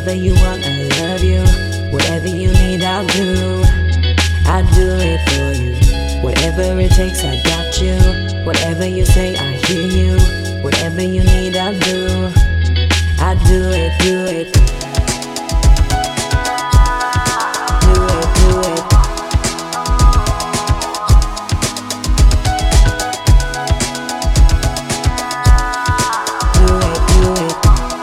Whatever you want, I love you. Whatever you need, I'll do. I'll do it for you. Whatever it takes, I got you. Whatever you say, I hear you. Whatever you need, I'll do. I'll do it, do it. Do it, do it. Do it, do it.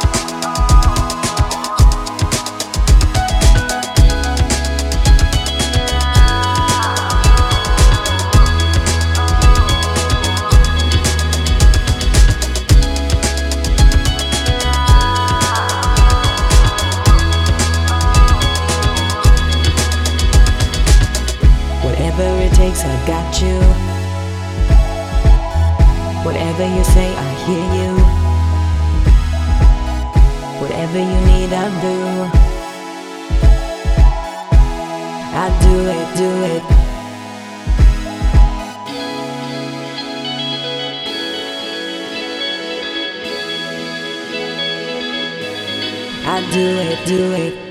Whatever it takes, I got you. Whatever you say, I hear you. Whatever you need, I'll do. I'll do it, do it. I'll do it, do it.